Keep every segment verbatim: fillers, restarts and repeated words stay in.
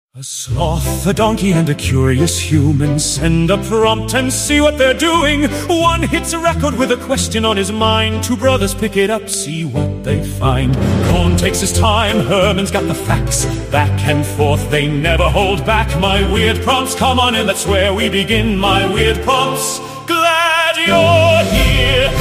A sloth, a donkey, and a curious human send a prompt and see what they're doing. One hits a record with a question on his mind. Two brothers pick it up, see what they find. Cohn takes his time, Herman's got the facts. Back and forth, they never hold back. My weird prompts, come on in, that's where we begin. My weird prompts, glad you're here.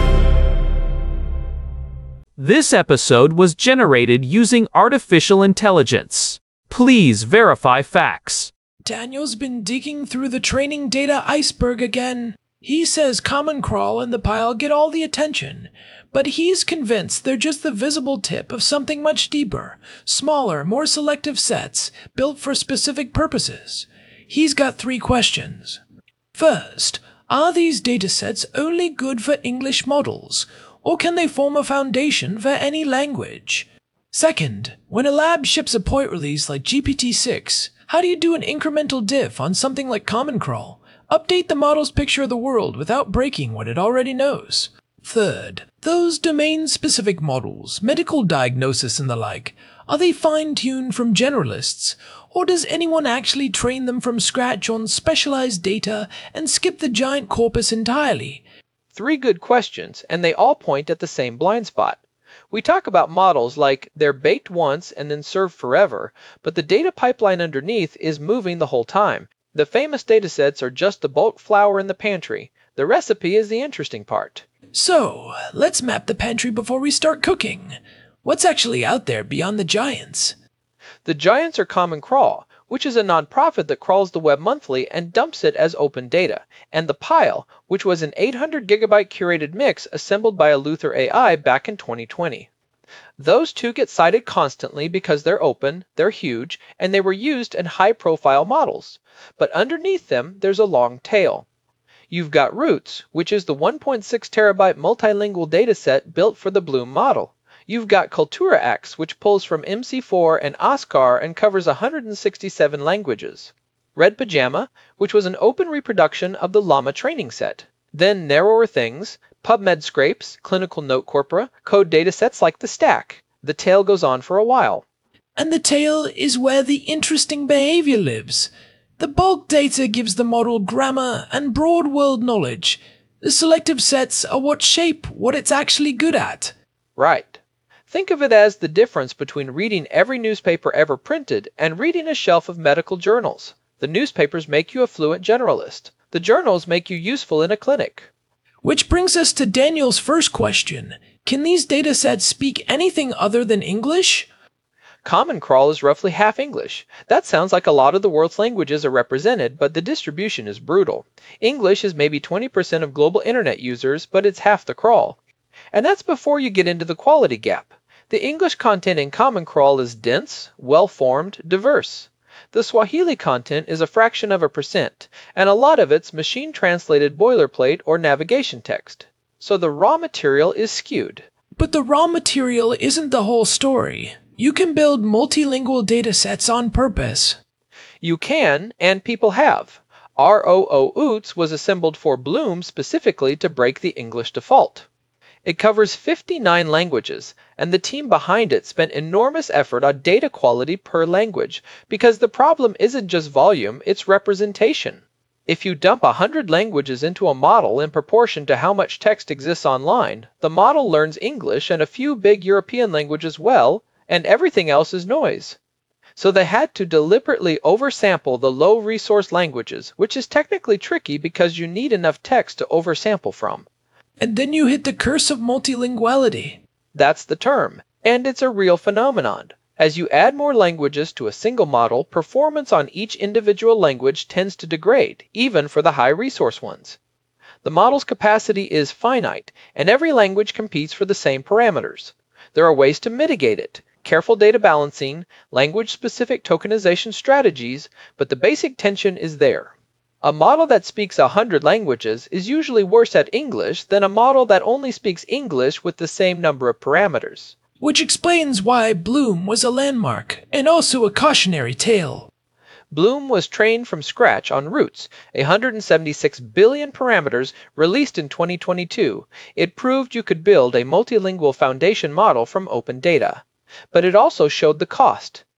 This episode was generated using artificial intelligence. Please verify facts. Daniel's been digging through the training data iceberg again. He says Common Crawl and the Pile get all the attention, but he's convinced they're just the visible tip of something much deeper, smaller, more selective sets built for specific purposes. He's got three questions. First, are these datasets only good for English models, or can they form a foundation for any language? Second, when a lab ships a point release like G P T six, how do you do an incremental diff on something like Common Crawl? Update the model's picture of the world without breaking what it already knows. Third, those domain-specific models, medical diagnosis and the like, are they fine-tuned from generalists, or does anyone actually train them from scratch on specialized data and skip the giant corpus entirely? Three good questions, and they all point at the same blind spot. We talk about models like they're baked once and then served forever, but the data pipeline underneath is moving the whole time. The famous datasets are just the bulk flour in the pantry. The recipe is the interesting part. So, let's map the pantry before we start cooking. What's actually out there beyond the giants? The giants are Common Crawl, which is a nonprofit that crawls the web monthly and dumps it as open data, and The Pile, which was an eight hundred gigabyte curated mix assembled by Eleuther A I back in twenty twenty. Those two get cited constantly because they're open, they're huge, and they were used in high-profile models. But underneath them, there's a long tail. You've got Roots, which is the one point six terabyte multilingual dataset built for the Bloom model. You've got Culturax, which pulls from M C four and Oscar and covers one hundred sixty-seven languages. Red Pajama, which was an open reproduction of the Llama training set. Then Narrower Things, PubMed scrapes, clinical note corpora, code datasets like the Stack. The tail goes on for a while. And the tail is where the interesting behavior lives. The bulk data gives the model grammar and broad world knowledge. The selective sets are what shape what it's actually good at. Right. Think of it as the difference between reading every newspaper ever printed and reading a shelf of medical journals. The newspapers make you a fluent generalist. The journals make you useful in a clinic. Which brings us to Daniel's first question. Can these datasets speak anything other than English? Common Crawl is roughly half English. That sounds like a lot of the world's languages are represented, but the distribution is brutal. English is maybe twenty percent of global internet users, but it's half the crawl. And that's before you get into the quality gap. The English content in Common Crawl is dense, well-formed, diverse. The Swahili content is a fraction of a percent, and a lot of it's machine-translated boilerplate or navigation text. So the raw material is skewed. But the raw material isn't the whole story. You can build multilingual datasets on purpose. You can, and people have. R O O OOTS was assembled for Bloom specifically to break the English default. It covers fifty-nine languages, and the team behind it spent enormous effort on data quality per language, because the problem isn't just volume, it's representation. If you dump one hundred languages into a model in proportion to how much text exists online, the model learns English and a few big European languages well, and everything else is noise. So they had to deliberately oversample the low-resource languages, which is technically tricky because you need enough text to oversample from. And then you hit the curse of multilinguality. That's the term, and it's a real phenomenon. As you add more languages to a single model, performance on each individual language tends to degrade, even for the high-resource ones. The model's capacity is finite, and every language competes for the same parameters. There are ways to mitigate it, careful data balancing, language-specific tokenization strategies, but the basic tension is there. A model that speaks a hundred languages is usually worse at English than a model that only speaks English with the same number of parameters. Which explains why Bloom was a landmark, and also a cautionary tale. Bloom was trained from scratch on Roots, one hundred seventy-six billion parameters released in twenty twenty-two. It proved you could build a multilingual foundation model from open data. But it also showed the cost.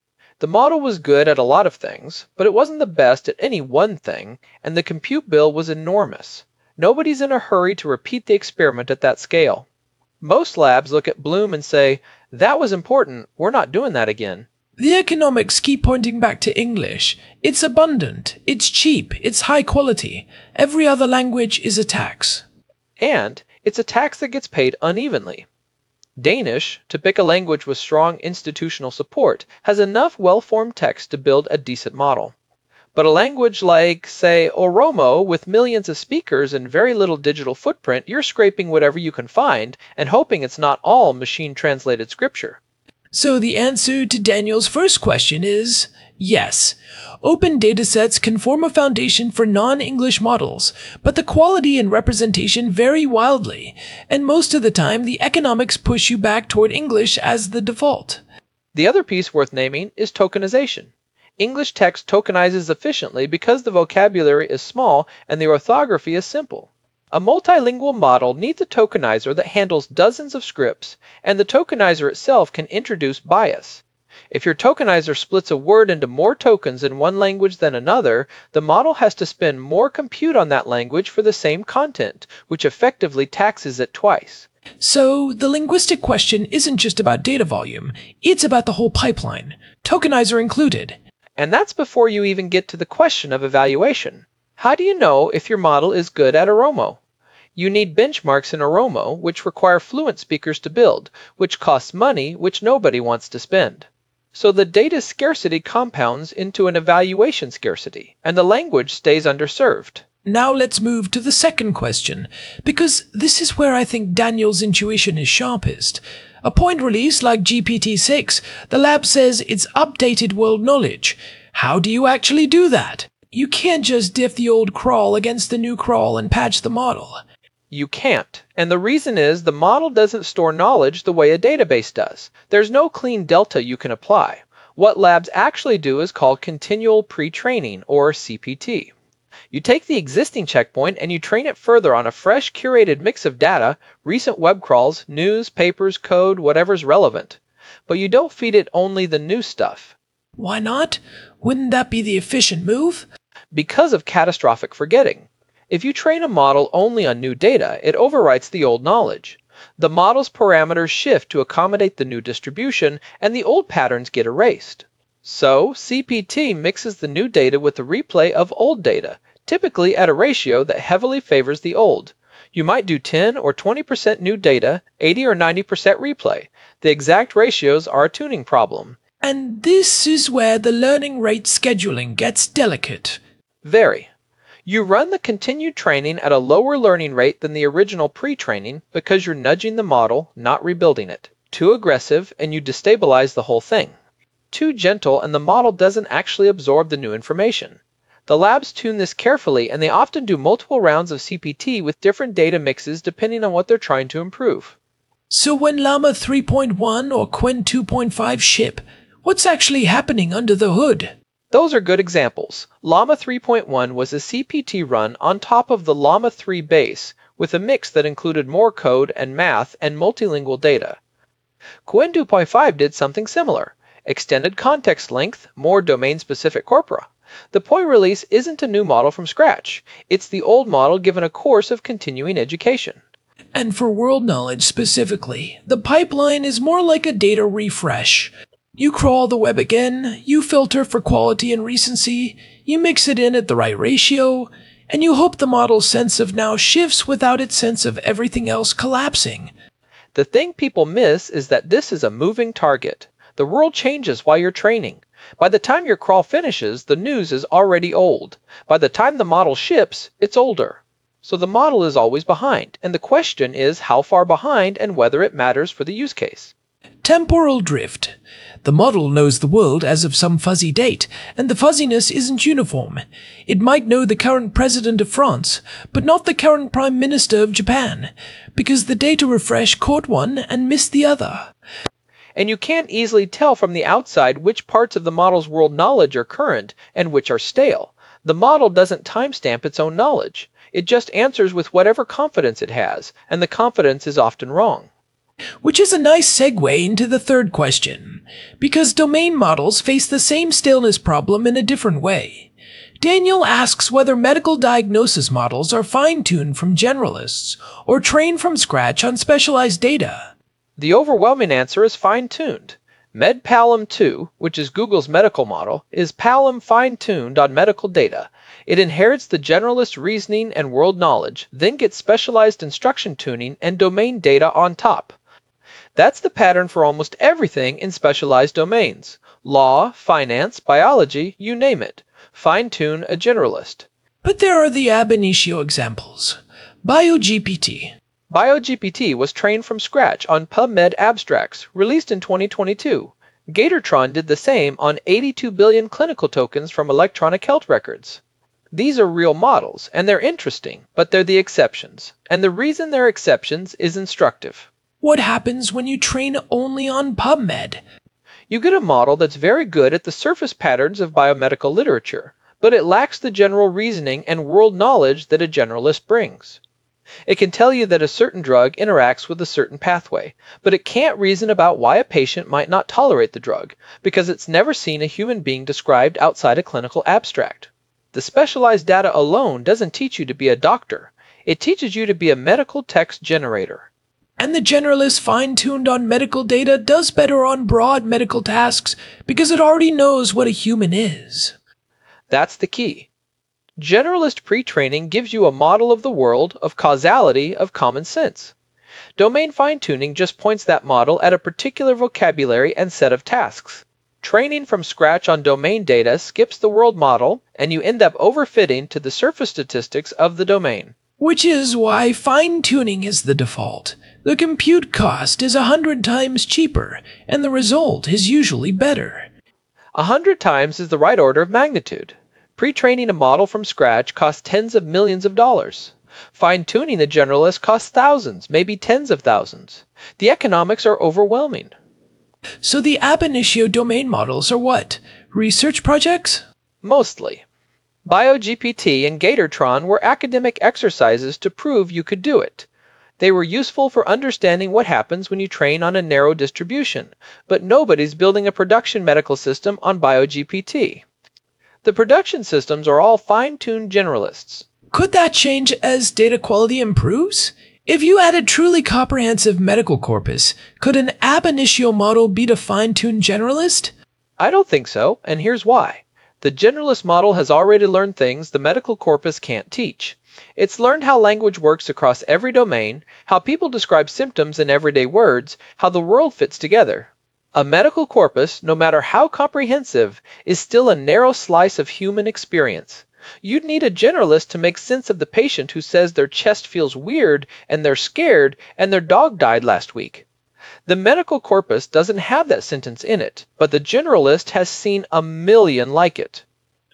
The model was good at a lot of things, but it wasn't the best at any one thing, and the compute bill was enormous. Nobody's in a hurry to repeat the experiment at that scale. Most labs look at Bloom and say, "That was important, we're not doing that again." The economics keep pointing back to English. It's abundant, it's cheap, it's high quality. Every other language is a tax. And it's a tax that gets paid unevenly. Danish, to pick a language with strong institutional support, has enough well-formed text to build a decent model. But a language like, say, Oromo, with millions of speakers and very little digital footprint, you're scraping whatever you can find and hoping it's not all machine-translated scripture. So the answer to Daniel's first question is yes. Open datasets can form a foundation for non-English models, but the quality and representation vary wildly, and most of the time the economics push you back toward English as the default. The other piece worth naming is tokenization. English text tokenizes efficiently because the vocabulary is small and the orthography is simple. A multilingual model needs a tokenizer that handles dozens of scripts, and the tokenizer itself can introduce bias. If your tokenizer splits a word into more tokens in one language than another, the model has to spend more compute on that language for the same content, which effectively taxes it twice. So the linguistic question isn't just about data volume, it's about the whole pipeline, tokenizer included. And that's before you even get to the question of evaluation. How do you know if your model is good at Oromo? You need benchmarks in Oromo, which require fluent speakers to build, which costs money which nobody wants to spend. So the data scarcity compounds into an evaluation scarcity, and the language stays underserved. Now let's move to the second question, because this is where I think Daniel's intuition is sharpest. A point release like G P T six, the lab says it's updated world knowledge. How do you actually do that? You can't just diff the old crawl against the new crawl and patch the model. You can't, and the reason is the model doesn't store knowledge the way a database does. There's no clean delta you can apply. What labs actually do is called continual pre-training, or C P T. You take the existing checkpoint and you train it further on a fresh curated mix of data, recent web crawls, news, papers, code, whatever's relevant. But you don't feed it only the new stuff. Why not? Wouldn't that be the efficient move? Because of catastrophic forgetting. If you train a model only on new data, it overwrites the old knowledge. The model's parameters shift to accommodate the new distribution, and the old patterns get erased. So, C P T mixes the new data with the replay of old data, typically at a ratio that heavily favors the old. You might do ten or twenty percent new data, eighty or ninety percent replay. The exact ratios are a tuning problem. And this is where the learning rate scheduling gets delicate. Very. You run the continued training at a lower learning rate than the original pre-training because you're nudging the model, not rebuilding it. Too aggressive, and you destabilize the whole thing. Too gentle, and the model doesn't actually absorb the new information. The labs tune this carefully, and they often do multiple rounds of C P T with different data mixes depending on what they're trying to improve. So when Llama three point one or Qwen two point five ship, what's actually happening under the hood? Those are good examples. Llama three point one was a C P T run on top of the Llama three base, with a mix that included more code and math and multilingual data. Qwen two point five did something similar. Extended context length, more domain-specific corpora. The point release isn't a new model from scratch. It's the old model given a course of continuing education. And for world knowledge specifically, the pipeline is more like a data refresh. You crawl the web again, you filter for quality and recency, you mix it in at the right ratio, and you hope the model's sense of now shifts without its sense of everything else collapsing. The thing people miss is that this is a moving target. The world changes while you're training. By the time your crawl finishes, the news is already old. By the time the model ships, it's older. So the model is always behind, and the question is how far behind and whether it matters for the use case. Temporal drift. The model knows the world as of some fuzzy date, and the fuzziness isn't uniform. It might know the current president of France, but not the current prime minister of Japan, because the data refresh caught one and missed the other. And you can't easily tell from the outside which parts of the model's world knowledge are current and which are stale. The model doesn't timestamp its own knowledge. It just answers with whatever confidence it has, and the confidence is often wrong. Which is a nice segue into the third question, because domain models face the same staleness problem in a different way. Daniel asks whether medical diagnosis models are fine-tuned from generalists or trained from scratch on specialized data. The overwhelming answer is fine-tuned. MedPalom two, which is Google's medical model, is Palom fine-tuned on medical data. It inherits the generalist reasoning and world knowledge, then gets specialized instruction tuning and domain data on top. That's the pattern for almost everything in specialized domains. Law, finance, biology, you name it. Fine-tune a generalist. But there are the ab initio examples. BioGPT. BioGPT was trained from scratch on PubMed abstracts, released in twenty twenty-two. Gatortron did the same on eighty-two billion clinical tokens from electronic health records. These are real models, and they're interesting, but they're the exceptions. And the reason they're exceptions is instructive. What happens when you train only on PubMed? You get a model that's very good at the surface patterns of biomedical literature, but it lacks the general reasoning and world knowledge that a generalist brings. It can tell you that a certain drug interacts with a certain pathway, but it can't reason about why a patient might not tolerate the drug, because it's never seen a human being described outside a clinical abstract. The specialized data alone doesn't teach you to be a doctor. It teaches you to be a medical text generator. And the generalist fine-tuned on medical data does better on broad medical tasks because it already knows what a human is. That's the key. Generalist pre-training gives you a model of the world, of causality, of common sense. Domain fine-tuning just points that model at a particular vocabulary and set of tasks. Training from scratch on domain data skips the world model, and you end up overfitting to the surface statistics of the domain. Which is why fine-tuning is the default. The compute cost is a hundred times cheaper, and the result is usually better. A hundred times is the right order of magnitude. Pre-training a model from scratch costs tens of millions of dollars. Fine-tuning a generalist costs thousands, maybe tens of thousands. The economics are overwhelming. So the ab initio domain models are what? Research projects? Mostly. BioGPT and Gatortron were academic exercises to prove you could do it. They were useful for understanding what happens when you train on a narrow distribution, but nobody's building a production medical system on BioGPT. The production systems are all fine-tuned generalists. Could that change as data quality improves? If you had a truly comprehensive medical corpus, could an ab initio model beat a fine-tuned generalist? I don't think so, and here's why. The generalist model has already learned things the medical corpus can't teach. It's learned how language works across every domain, how people describe symptoms in everyday words, how the world fits together. A medical corpus, no matter how comprehensive, is still a narrow slice of human experience. You'd need a generalist to make sense of the patient who says their chest feels weird and they're scared and their dog died last week. The medical corpus doesn't have that sentence in it, but the generalist has seen a million like it.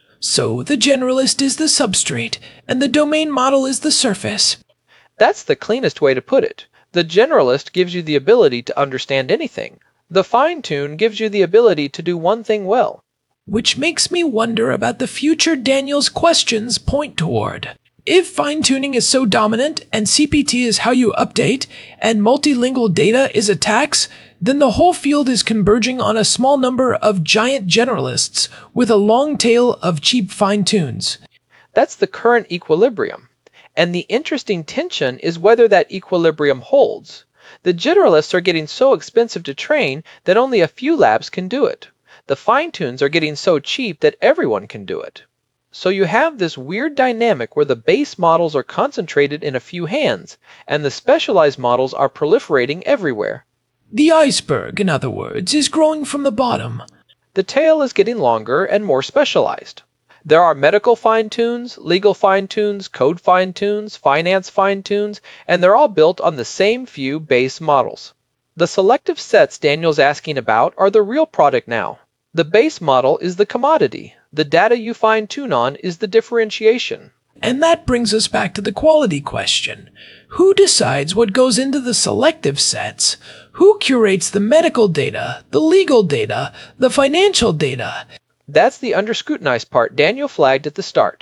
So the generalist is the substrate, and the domain model is the surface. That's the cleanest way to put it. The generalist gives you the ability to understand anything. The fine-tune gives you the ability to do one thing well. Which makes me wonder about the future Daniel's questions point toward. If fine-tuning is so dominant, and C P T is how you update, and multilingual data is a tax, then the whole field is converging on a small number of giant generalists with a long tail of cheap fine-tunes. That's the current equilibrium. And the interesting tension is whether that equilibrium holds. The generalists are getting so expensive to train that only a few labs can do it. The fine-tunes are getting so cheap that everyone can do it. So you have this weird dynamic where the base models are concentrated in a few hands, and the specialized models are proliferating everywhere. The iceberg, in other words, is growing from the bottom. The tail is getting longer and more specialized. There are medical fine-tunes, legal fine-tunes, code fine-tunes, finance fine-tunes, and they're all built on the same few base models. The selective sets Daniel's asking about are the real product now. The base model is the commodity. The data you fine-tune on is the differentiation. And that brings us back to the quality question. Who decides what goes into the selective sets? Who curates the medical data, the legal data, the financial data? That's the under-scrutinized part Daniel flagged at the start.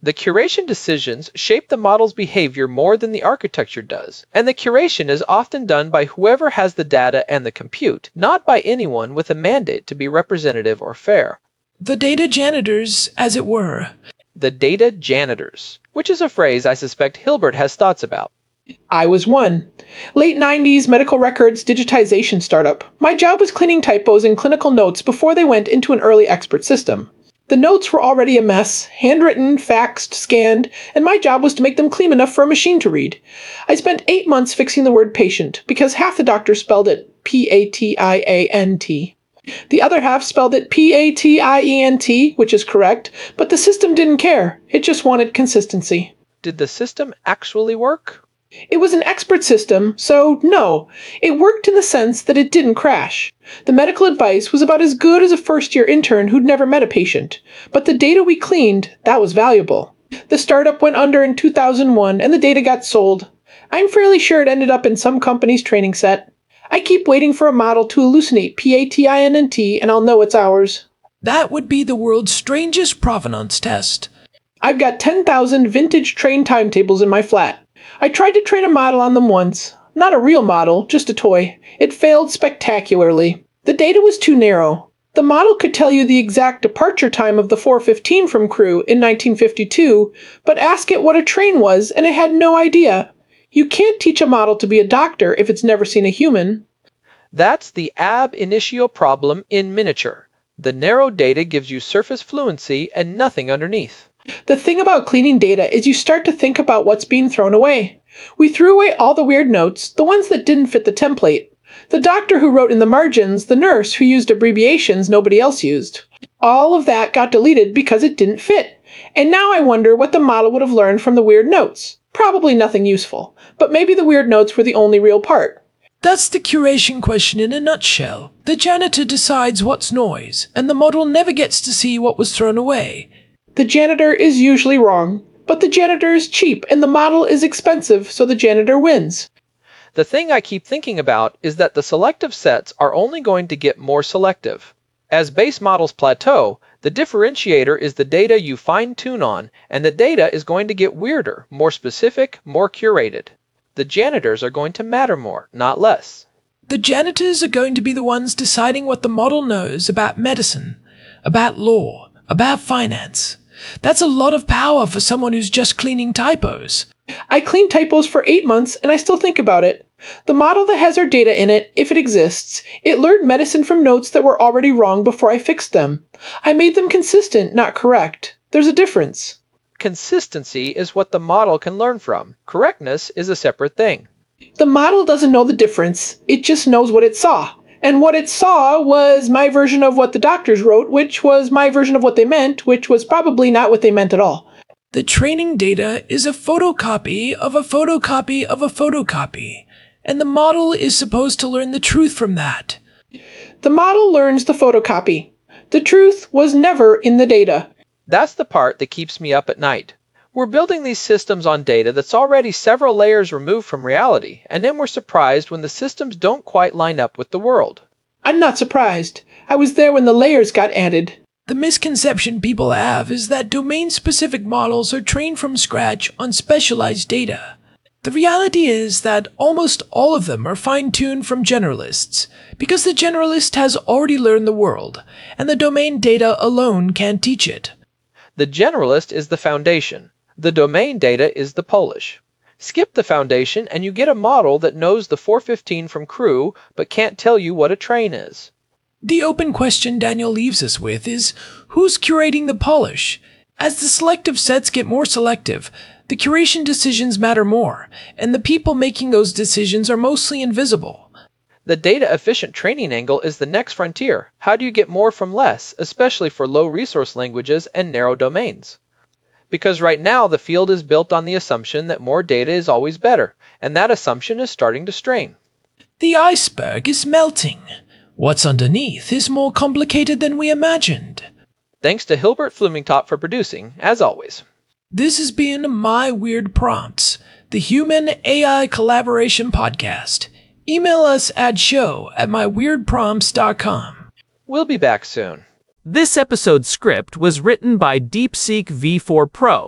The curation decisions shape the model's behavior more than the architecture does, and the curation is often done by whoever has the data and the compute, not by anyone with a mandate to be representative or fair. The data janitors, as it were. The data janitors, which is a phrase I suspect Hilbert has thoughts about. I was one. Late nineties medical records digitization startup. My job was cleaning typos in clinical notes before they went into an early expert system. The notes were already a mess, handwritten, faxed, scanned, and my job was to make them clean enough for a machine to read. I spent eight months fixing the word patient, because half the doctors spelled it P A T I A N T. The other half spelled it P A T I E N T, which is correct, but the system didn't care. It just wanted consistency. Did the system actually work? It was an expert system, so no. It worked in the sense that it didn't crash. The medical advice was about as good as a first-year intern who'd never met a patient. But the data we cleaned, that was valuable. The startup went under in two thousand one, and the data got sold. I'm fairly sure it ended up in some company's training set. I keep waiting for a model to hallucinate P A T I N N T, and I'll know it's ours. That would be the world's strangest provenance test. I've got ten thousand vintage train timetables in my flat. I tried to train a model on them once. Not a real model, just a toy. It failed spectacularly. The data was too narrow. The model could tell you the exact departure time of the four fifteen from Crewe in nineteen fifty-two, but ask it what a train was, and it had no idea. You can't teach a model to be a doctor if it's never seen a human. That's the ab initio problem in miniature. The narrow data gives you surface fluency and nothing underneath. The thing about cleaning data is you start to think about what's being thrown away. We threw away all the weird notes, the ones that didn't fit the template. The doctor who wrote in the margins, the nurse who used abbreviations nobody else used. All of that got deleted because it didn't fit. And now I wonder what the model would have learned from the weird notes. Probably nothing useful, but maybe the weird notes were the only real part. That's the curation question in a nutshell. The janitor decides what's noise, and the model never gets to see what was thrown away. The janitor is usually wrong, but the janitor is cheap and the model is expensive, so the janitor wins. The thing I keep thinking about is that the selective sets are only going to get more selective. As base models plateau, the differentiator is the data you fine-tune on, and the data is going to get weirder, more specific, more curated. The janitors are going to matter more, not less. The janitors are going to be the ones deciding what the model knows about medicine, about law, about finance. That's a lot of power for someone who's just cleaning typos. I cleaned typos for eight months and I still think about it. The model that has our data in it, if it exists, it learned medicine from notes that were already wrong before I fixed them. I made them consistent, not correct. There's a difference. Consistency is what the model can learn from. Correctness is a separate thing. The model doesn't know the difference. It just knows what it saw. And what it saw was my version of what the doctors wrote, which was my version of what they meant, which was probably not what they meant at all. The training data is a photocopy of a photocopy of a photocopy, and the model is supposed to learn the truth from that. The model learns the photocopy. The truth was never in the data. That's the part that keeps me up at night. We're building these systems on data that's already several layers removed from reality, and then we're surprised when the systems don't quite line up with the world. I'm not surprised. I was there when the layers got added. The misconception people have is that domain-specific models are trained from scratch on specialized data. The reality is that almost all of them are fine-tuned from generalists, because the generalist has already learned the world, and the domain data alone can't teach it. The generalist is the foundation. The domain data is the polish. Skip the foundation and you get a model that knows the four fifteen from Crewe but can't tell you what a train is. The open question Daniel leaves us with is, who's curating the polish? As the selective sets get more selective, the curation decisions matter more, and the people making those decisions are mostly invisible. The data-efficient training angle is the next frontier. How do you get more from less, especially for low-resource languages and narrow domains? Because right now the field is built on the assumption that more data is always better, and that assumption is starting to strain. The iceberg is melting. What's underneath is more complicated than we imagined. Thanks to Hilbert Flumingtop for producing, as always. This has been My Weird Prompts, the Human A I Collaboration Podcast. Email us at show at my weird prompts dot com. We'll be back soon. This episode's script was written by DeepSeek V four Pro,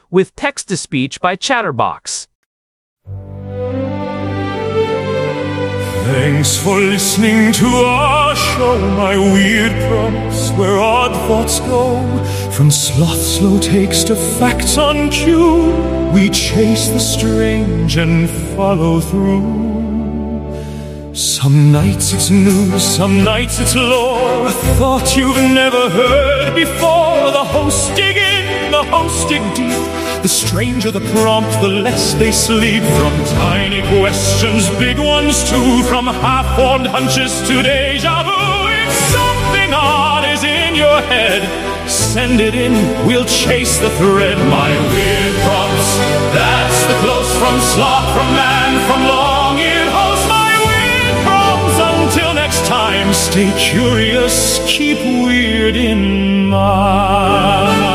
with text-to-speech by Chatterbox. Thanks for listening to our show, my weird prompts, where odd thoughts go. From sloth slow takes to facts on cue, we chase the strange and follow through. Some nights it's news, some nights it's lore, a thought you've never heard before. The hosts dig in, the hosts dig deep. The stranger the prompt, the less they sleep. From tiny questions, big ones too. From half-formed hunches to deja vu. If something odd is in your head, send it in, we'll chase the thread. My weird prompts, that's the close from sloth, from man, from long-eared host. My weird prompts, until next time, stay curious, keep weird in mind.